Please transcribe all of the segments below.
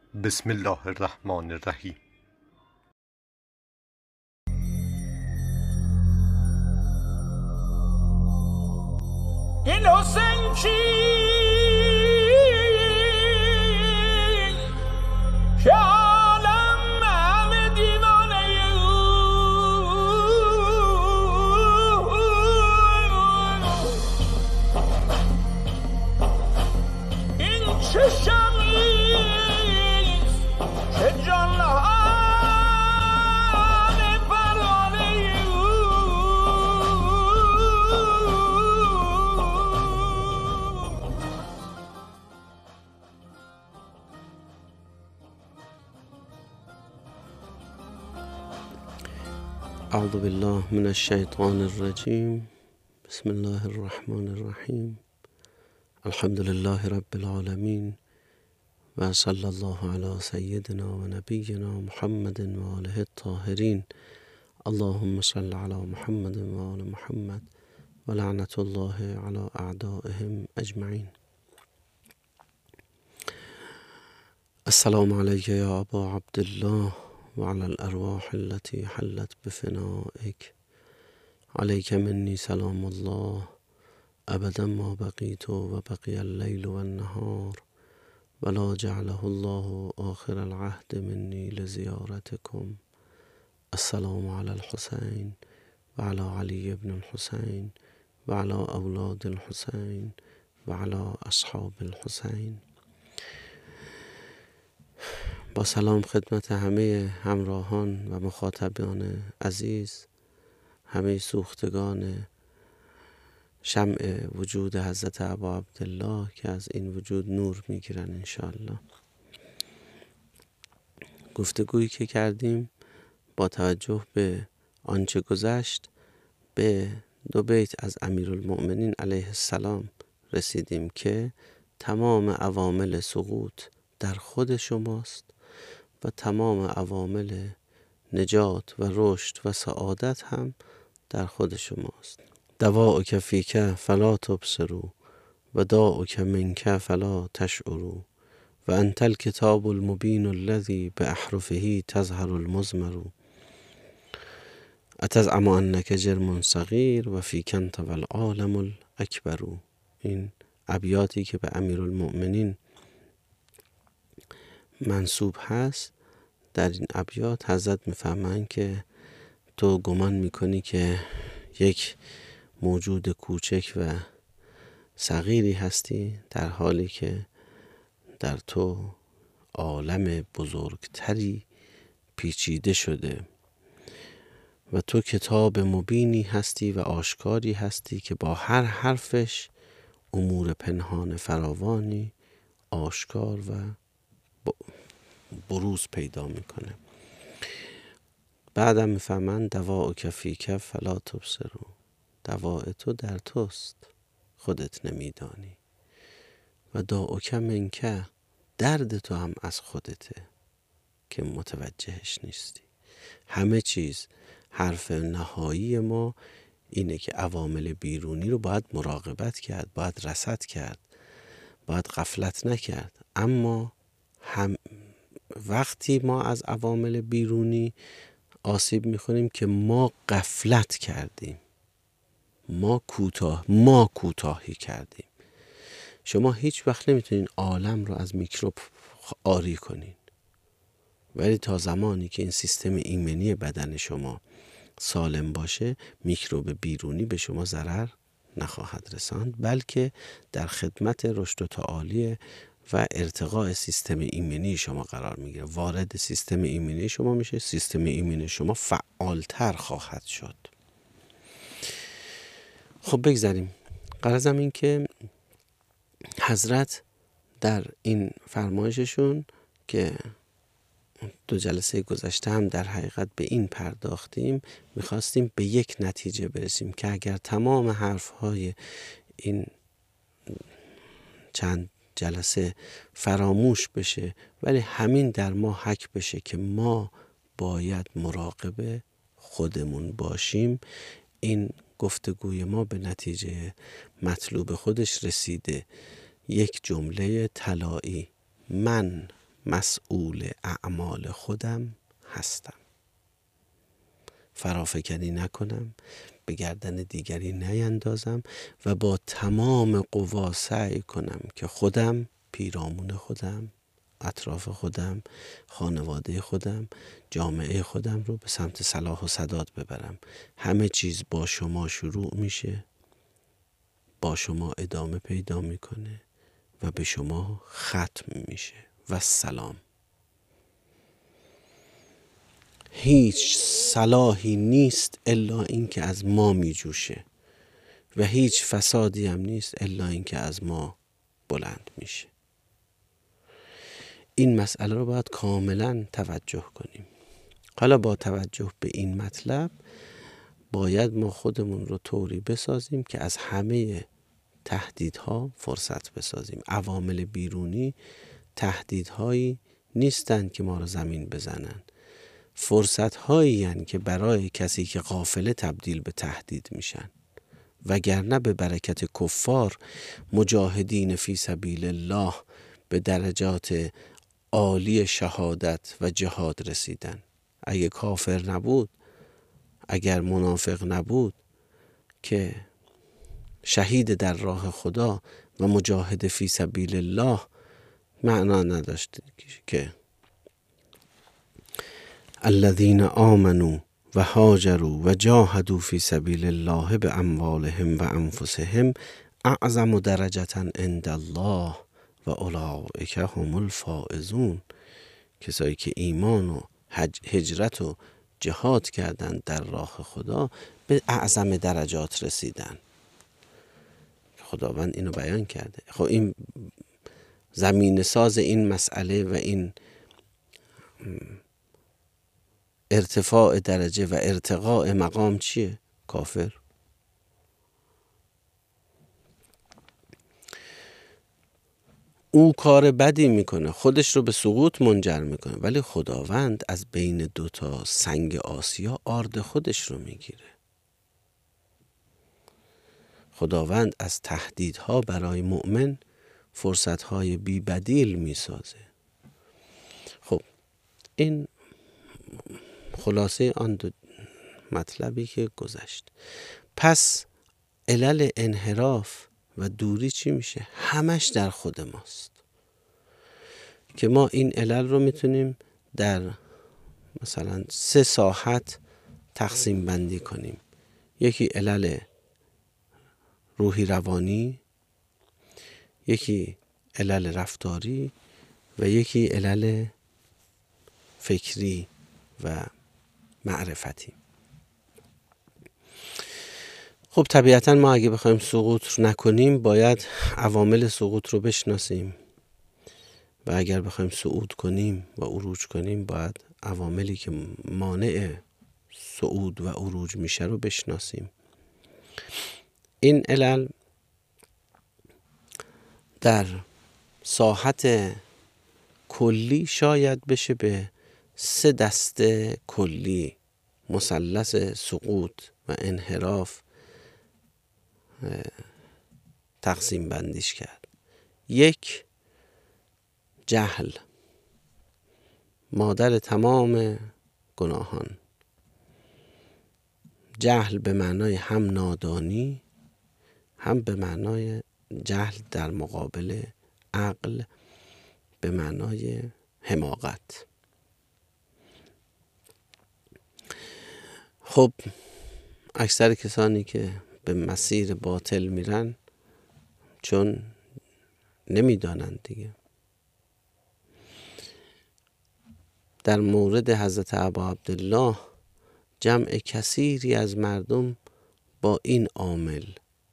بسم الله الرحمن الرحیم. این حسین که عالم همه دیوانه این چه شمیست که جانان پروانه اعوذ بالله من الشیطان الرجیم. بسم الله الرحمن الرحیم. الحمد لله رب العالمین و صلی الله علی سیدنا و نبینا محمد و آله الطاهرین. اللهم صل علی محمد و آل محمد و لعنت الله علی اعدائهم اجمعین. السلام علیک یا ابا عبدالله و علی الارواح التي حلت بفنائک. علیک منی سلام الله ابدا ما بقیت و بقی اللیل و النهار ولا جعله الله آخر العهد منی لزیارتکم. السلام علی الحسین و علی علی ابن الحسین و علی اولاد الحسین و علی اصحاب الحسین. با سلام خدمت همه همراهان و مخاطبان عزیز، همه سوختگان شمع وجود حضرت ابا عبدالله که از این وجود نور میگیرن انشاءالله. گفتگویی که کردیم با توجه به آنچه گذشت به 2 بیت از امیرالمؤمنین علیه السلام رسیدیم که تمام عوامل سقوط در خود شماست و تمام عوامل نجات و رشد و سعادت هم در خود شماست. دواؤک فیک فلا تبصروا و داؤک منک فلا تشعروا و انت الکتاب المبین الذی باحرفه تظهر المضمر. اتزعم انک جرم صغیر و فیک انت والعالم الاکبر. این ابیاتی که به امیرالمؤمنین منسوب هست، در این ابیات حضرت میفهمند که تو گمان میکنی که یک موجود کوچک و صغیری هستی، در حالی که در تو عالم بزرگتری پیچیده شده و تو کتاب مبینی هستی و آشکاری هستی که با هر حرفش امور پنهان فراوانی آشکار و بروز پیدا میکنه. بعدم میفهمند دواؤک فیک فلا تبصروا. دواء تو در توست، خودت نمیدانی. و داؤک منک، درد تو هم از خودته که متوجهش نیستی. همه چیز حرف نهایی ما اینه که عوامل بیرونی رو باید مراقبت کرد، باید رصد کرد، باید غفلت نکرد. اما وقتی ما از عوامل بیرونی آسیب میخوریم که ما غفلت کردیم، ما کوتاهی کردیم. شما هیچ وقت نمیتونین عالم رو از میکروب عاری کنین، ولی تا زمانی که این سیستم ایمنی بدن شما سالم باشه، میکروب بیرونی به شما ضرر نخواهد رساند، بلکه در خدمت رشد و تعالی و ارتقاء سیستم ایمنی شما قرار میگیره. وارد سیستم ایمنی شما میشه، سیستم ایمنی شما فعالتر خواهد شد. خب بگذاریم. غرضم این که حضرت در این فرمایششون که 2 جلسه گذشته هم در حقیقت به این پرداختیم، میخواستیم به یک نتیجه برسیم که اگر تمام حرفهای این چند جلسه فراموش بشه ولی همین در ما حک بشه که ما باید مراقب خودمون باشیم، این گفتگوی ما به نتیجه مطلوب خودش رسیده. یک جمله طلایی: من مسئول اعمال خودم هستم. فرافکنی نکنم، به گردن دیگری نیندازم و با تمام قوا سعی کنم که خودم، پیرامون خودم، اطراف خودم، خانواده خودم، جامعه خودم رو به سمت صلاح و سداد ببرم. همه چیز با شما شروع میشه، با شما ادامه پیدا میکنه و به شما ختم میشه. و سلام. هیچ صلاحی نیست الا این که از ما می جوشه و هیچ فسادی هم نیست الا این که از ما بلند میشه. این مسئله رو باید کاملا توجه کنیم. حالا با توجه به این مطلب باید ما خودمون رو طوری بسازیم که از همه تهدیدها فرصت بسازیم. عوامل بیرونی تهدیدهایی نیستند که ما رو زمین بزنن، فرصت هایی هستند که برای کسی که غافله تبدیل به تهدید میشن. وگرنه به برکت کفار مجاهدین فی سبیل الله به درجات عالی شهادت و جهاد رسیدن. اگه کافر نبود، اگر منافق نبود که شهید در راه خدا و مجاهد فی سبیل الله، معنا نداشت که الذین آمنوا و هاجروا و جاهدوا فی سبیل الله باموالهم و انفسهم اعظم درجة عند الله و اولئک هم الفائزون. کسایی که ایمان و هجرت و جهاد کردند در راه خدا به اعظم درجات رسیدن. خداوند اینو بیان کرده. خب این زمین ساز این مسئله و این ارتفاع درجه و ارتقاء مقام چیه؟ کافر. او کار بدی میکنه، خودش رو به سقوط منجر میکنه، ولی خداوند از بین دوتا سنگ آسیا آرد خودش رو میگیره. خداوند از تهدیدها برای مؤمن فرصتهای بی بدیل میسازه. خب این خلاصه آن دو مطلبی که گذشت. پس علل انحراف و دوری چی میشه؟ همش در خود ماست که ما این علل رو میتونیم در مثلا 3 ساحت تقسیم بندی کنیم. یکی علل روحی روانی، یکی علل رفتاری و یکی علل فکری و معرفتی. خب طبیعتا ما اگه بخوایم سقوط نکنیم باید عوامل سقوط رو بشناسیم و اگر بخوایم صعود کنیم و عروج کنیم باید عواملی که مانع صعود و عروج میشه رو بشناسیم. این علل در ساحت کلی شاید بشه به 3 دسته کلی، مثلث سقوط و انحراف، تقسیم بندیش کرد. 1، جهل، مادر تمام گناهان. جهل به معنای هم نادانی، هم به معنای جهل در مقابل عقل به معنای حماقت. خب اکثر کسانی که به مسیر باطل میرن چون نمیدانند دیگه. در مورد حضرت ابا عبدالله جمع کثیری از مردم با این عامل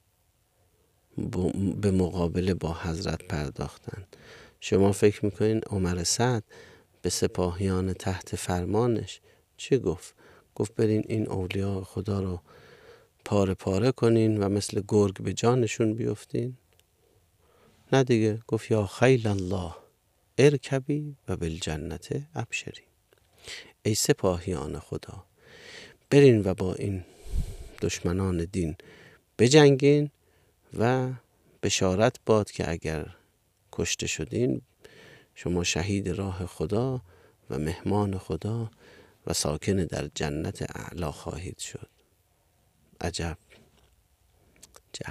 به مقابله با حضرت پرداختن. شما فکر میکنین عمر سعد به سپاهیان تحت فرمانش چه گفت؟ گفت برین این اولیاء خدا رو پاره پاره کنین و مثل گرگ به جانشون بیفتین؟ نه دیگه، گفت یا خیل الله ارکبی و بالجنت ابشری. ای سپاهیان خدا برین و با این دشمنان دین بجنگین و بشارت باد که اگر کشته شدین شما شهید راه خدا و مهمان خدا و ساکن در جنت اعلی خواهید شد. عجب جهل.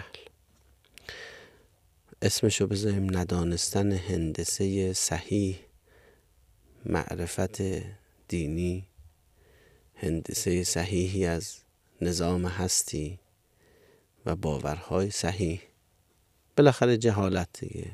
اسمشو بذاریم ندانستن هندسه صحیح معرفت دینی، هندسه صحیحی از نظام هستی و باورهای صحیح. بالاخره جهالت دیگه.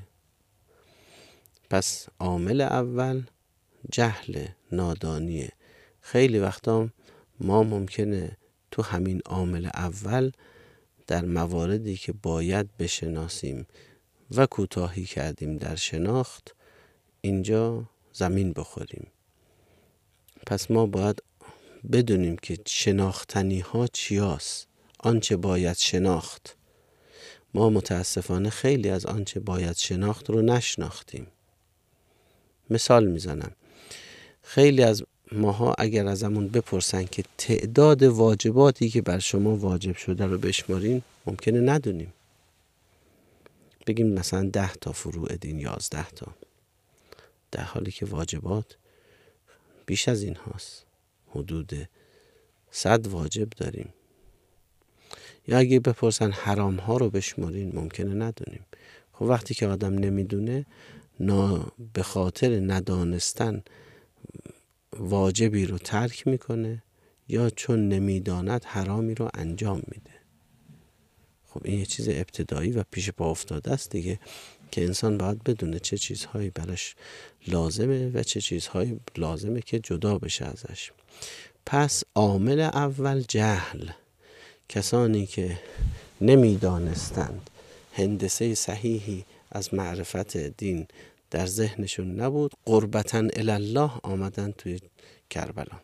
پس عامل اول جهل، نادانیه. خیلی وقتا ما ممکنه تو همین عامل اول در مواردی که باید بشناسیم و کوتاهی کردیم در شناخت، اینجا زمین بخوریم. پس ما باید بدونیم که شناختنی ها چیاست، آنچه باید شناخت. ما متاسفانه خیلی از آنچه باید شناخت رو نشناختیم. مثال میزنم، خیلی از ماها اگر ازمون بپرسن که تعداد واجباتی که بر شما واجب شده رو بشمارین، ممکنه ندونیم. بگیم مثلا 10 تا فروع دین، 11 تا، در حالی که واجبات بیش از این هاست. حدود 100 واجب داریم. یا اگه بپرسن حرام ها رو بشمارین، ممکنه ندونیم. خب وقتی که آدم نمیدونه، به خاطر ندانستن واجبی رو ترک میکنه یا چون نمیداند حرامی رو انجام میده. خب این یه چیز ابتدایی و پیش پا افتاده است دیگه، که انسان باید بدونه چه چیزهایی براش لازمه و چه چیزهایی لازمه که جدا بشه ازش. پس عامل اول جهل. کسانی که نمیدانستند، هندسه صحیحی از معرفت دین در ذهنشون نبود، قربتاً الله آمدن توی کربلا.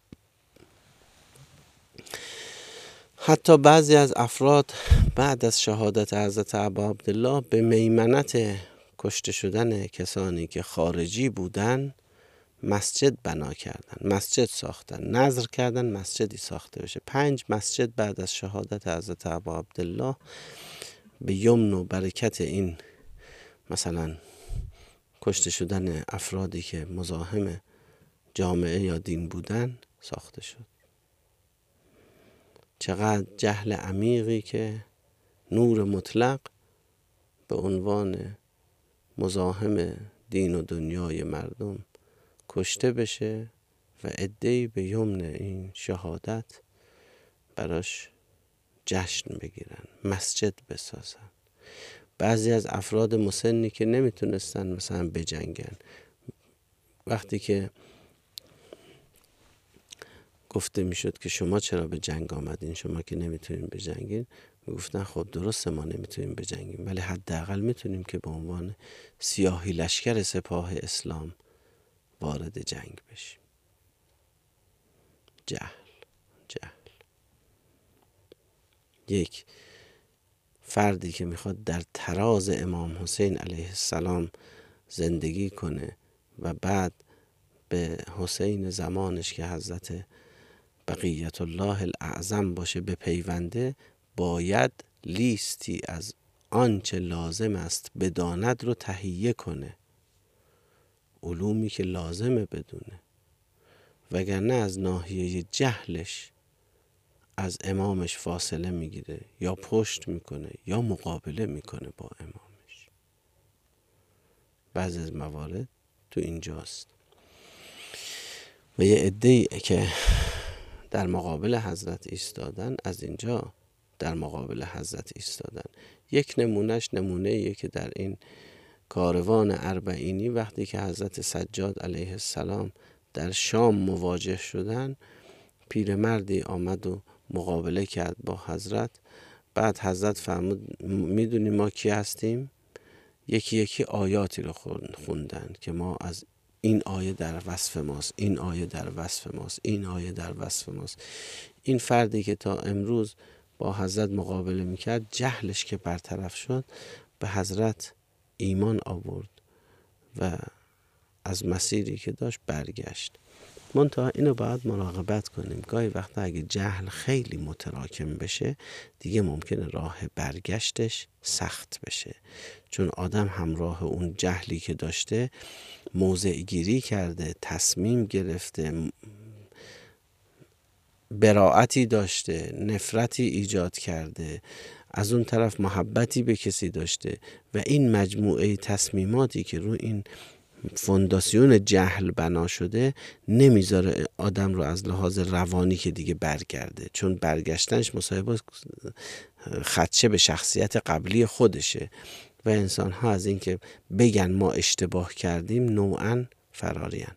حتی بعضی از افراد بعد از شهادت حضرت ابا عبدالله به میمنت کشته شدن کسانی که خارجی بودن مسجد بنا کردن، مسجد ساختن، نذر کردن مسجدی ساخته بشه. 5 مسجد بعد از شهادت حضرت ابا عبدالله به یمن و برکت این مثلا کشته شدن افرادی که مزاحم جامعه یا دین بودن ساخته شد. چقدر جهل عمیقی که نور مطلق به عنوان مزاحم دین و دنیای مردم کشته بشه و عده‌ای به یمن این شهادت براش جشن بگیرن، مسجد بسازن. بعضی از افراد مسنی که نمیتونستن مثلا بجنگن، وقتی که گفته میشد که شما چرا به جنگ آمدین، شما که نمیتونین بجنگین، میگفتن خب درسته ما نمیتونیم بجنگیم، ولی حداقل میتونیم که به عنوان سیاهی لشکر سپاه اسلام وارد جنگ بشیم. جهل. یک فردی که میخواد در تراز امام حسین علیه السلام زندگی کنه و بعد به حسین زمانش که حضرت بقیت الله الاعظم باشه بپیونده، باید لیستی از آنچه لازم است بداند رو تهیه کنه، علومی که لازمه بدونه، وگرنه از ناحیه جهلش از امامش فاصله میگیره یا پشت میکنه یا مقابله میکنه با امامش. بعضی از موارد تو اینجاست. و یه عده‌ای که در مقابل حضرت ایستادن، از اینجا در مقابل حضرت ایستادن. یک نمونه‌ایه که در این کاروان اربعینی وقتی که حضرت سجاد علیه السلام در شام مواجه شدن، پیرمردی آمد و مقابله کرد با حضرت. بعد حضرت فرمود میدونی ما کی هستیم؟ یکی آیاتی رو خوندن که ما از این آیه در وصف ماست، این آیه در وصف ماست، این آیه در وصف ماست. این فردی که تا امروز با حضرت مقابله میکرد، جهلش که برطرف شد، به حضرت ایمان آورد و از مسیری که داشت برگشت. منتها اینو باید مراقبت کنیم. گاهی وقتا اگه جهل خیلی متراکم بشه دیگه ممکنه راه برگشتش سخت بشه، چون آدم همراه اون جهلی که داشته موضع گیری کرده، تصمیم گرفته، براعتی داشته، نفرتی ایجاد کرده، از اون طرف محبتی به کسی داشته و این مجموعه تصمیماتی که رو این فونداسیون جهل بنا شده نمیذاره آدم رو از لحاظ روانی که دیگه برگرده، چون برگشتنش مصاحبه خدشه به شخصیت قبلی خودشه و انسان ها از این که بگن ما اشتباه کردیم نوعاً فرارین.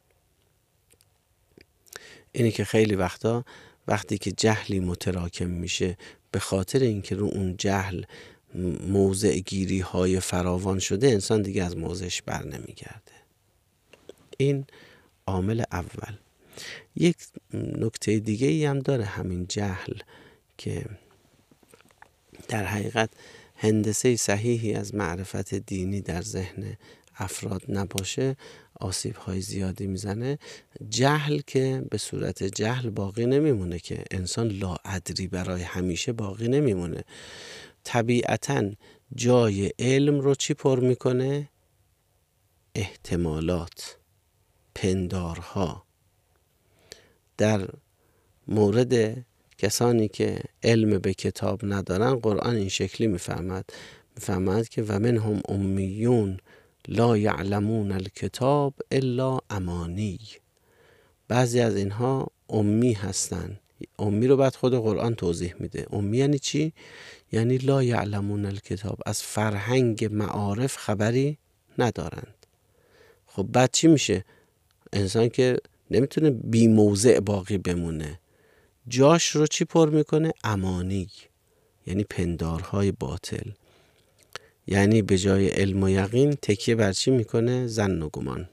اینه که خیلی وقتا وقتی که جهلی متراکم میشه به خاطر اینکه رو اون جهل موضع گیری های فراوان شده انسان دیگه از موضعش بر نمیگرده. این عامل اول. یک نکته دیگه ای هم داره همین جهل که در حقیقت هندسه صحیحی از معرفت دینی در ذهن افراد نباشه آسیب های زیادی میزنه. جهل که به صورت جهل باقی نمیمونه، که انسان لاادری برای همیشه باقی نمیمونه. طبیعتاً جای علم رو چی پر میکنه؟ احتمالات، پندارها. در مورد کسانی که علم به کتاب ندارن قرآن این شکلی میفهمد که و منهم امیون لا یعلمون الکتاب الا امانی. بعضی از اینها امی هستن. امی رو بعد خود قرآن توضیح میده. امی یعنی چی؟ یعنی لا یعلمون الکتاب، از فرهنگ معارف خبری ندارند. خب بعد چی میشه؟ انسان که نمیتونه بی موضع باقی بمونه، جاش رو چی پر میکنه؟ امانی، یعنی پندارهای باطل. یعنی به جای علم و یقین تکیه بر چی میکنه؟ ظن و گمان.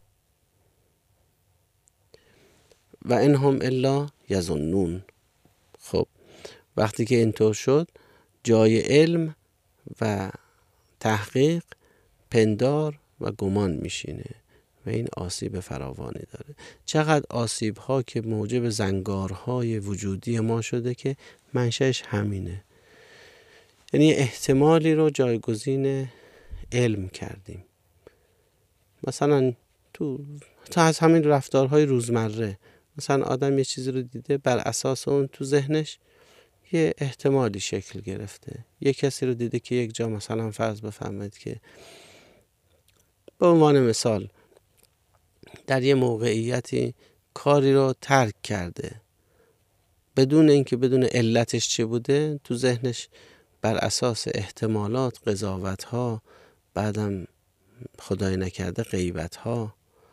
و ان هم الا یظنون. خب وقتی که اینطور شد جای علم و تحقیق پندار و گمان میشینه و این آسیب فراوانی داره. چقدر آسیب ها که موجب زنگارهای وجودی ما شده که منشأش همینه. یعنی احتمالی رو جایگزین علم کردیم. مثلا تو از همین رفتارهای روزمره، مثلا آدم یه چیزی رو دیده، بر اساس اون تو ذهنش یه احتمالی شکل گرفته. یه کسی رو دیده که یک جا مثلا فرض بفرمایید که به عنوان مثال در یه موقعیتی کاری رو ترک کرده بدون اینکه بدون علتش چه بوده، تو ذهنش بر اساس احتمالات، قضاوت‌ها، بعدم خدای نکرده غیبت‌ها،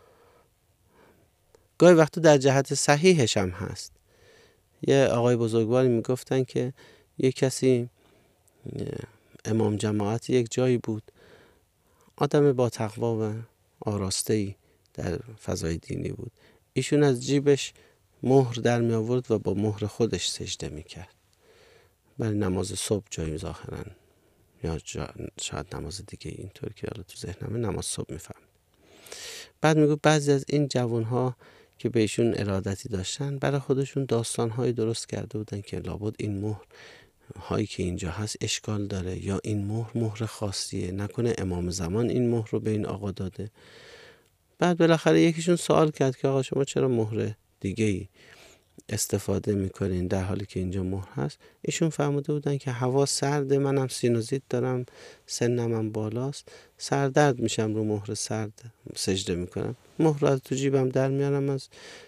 گاهی وقتا در جهت صحیحش هم هست. یه آقای بزرگواری میگفتن که یه کسی امام جماعت یک جایی بود، آدم با تقوا و آراسته‌ای در فضای دینی بود. ایشون از جیبش مهر در می آورد و با مهر خودش سجده میکرد. برای نماز صبح جایی ظاهرا، یا شاید نماز دیگه، اینطور که حالا تو ذهنمه نماز صبح میفهم. بعد میگو بعضی از این جوانها که به ایشون ارادتی داشتن برای خودشون داستانهایی درست کرده بودن که لابد این مهر هایی که اینجا هست اشکال داره، یا این مهر خاصیه، نکنه امام زمان این مهر رو به این آقا داده. بعد بالاخره یکیشون سوال کرد که آقا شما چرا مهر دیگه ای استفاده میکنین در حالی که اینجا مهر هست؟ ایشون فهمیده بودن که هوا سرده، منم سینوزیت دارم، سنم هم بالاست، سردرد میشم رو مهر سرد سجده میکنم، مهر رو از تو جیبم در میارم، از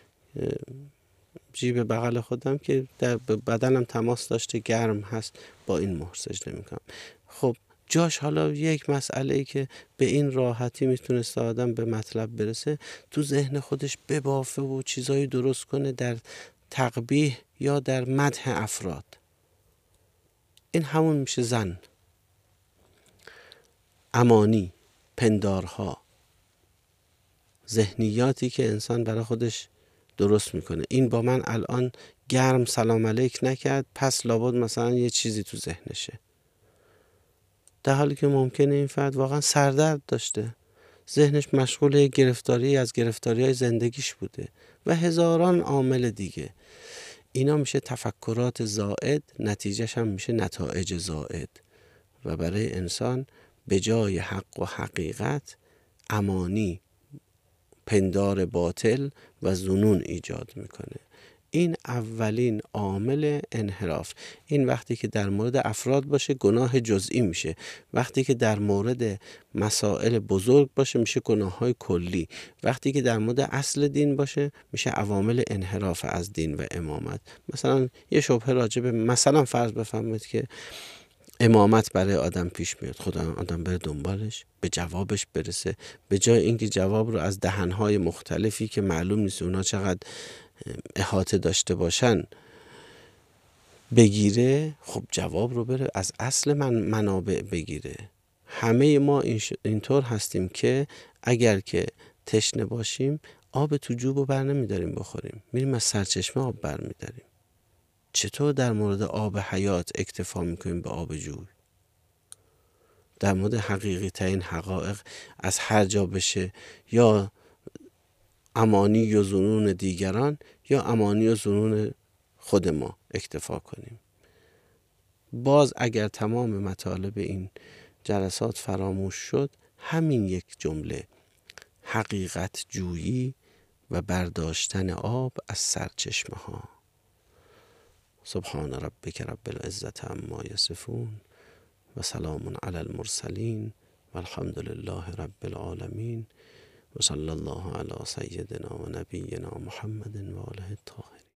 جیب بغل خودم که در بدنم تماس داشته گرم هست، با این مهر سجده میکنم. خب جاش حالا یک مسئله که به این راحتی میتونست آدم به مطلب برسه، تو ذهن خودش ببافه و چیزایی درست کنه در تقبیح یا در مدح افراد. این همون میشه ظن، امانی، پندارها، ذهنیاتی که انسان برای خودش درست میکنه. این با من الان گرم سلام علیک نکرد، پس لابد مثلا یه چیزی تو ذهنشه، در حالی که ممکنه این فرد واقعا سردرد داشته، ذهنش مشغول گرفتاری از گرفتاری‌های زندگیش بوده و هزاران عامل دیگه. اینا میشه تفکرات زائد، نتیجهش هم میشه نتایج زائد و برای انسان به جای حق و حقیقت امانی، پندار باطل و ظنون ایجاد میکنه. این اولین عامل انحراف. این وقتی که در مورد افراد باشه گناه جزئی میشه، وقتی که در مورد مسائل بزرگ باشه میشه گناه‌های کلی، وقتی که در مورد اصل دین باشه میشه عوامل انحراف از دین و امامت. مثلا یه شبهه راجبه، مثلا فرض بفرمایید که امامت برای آدم پیش میاد، خدا آدم بره دنبالش، به جوابش برسه، به جای اینکه جواب رو از دهنهای مختلفی که معلوم نیست اونا چقدر احاطه داشته باشن بگیره، خب جواب رو بره از اصل منابع بگیره. همه ما اینطور هستیم که اگر که تشنه باشیم آب تو جوب رو بر نمیداریم بخوریم، میریم از سرچشمه آب بر میداریم. چطور در مورد آب حیات اکتفا میکنیم به آب جوی؟ در مورد حقیقی ترین حقایق از هر جا بشه یا امانی و ظنون دیگران یا امانی و ظنون خود ما اکتفا کنیم. باز اگر تمام مطالب این جلسات فراموش شد، همین یک جمله، حقیقت جویی و برداشتن آب از سرچشمه ها. سبحان ربک رب العزة عما یصفون و سلام علی المرسلین و الحمد لله رب العالمین و صلی الله علی سیدنا و نبینا محمد و آله الطاهرین.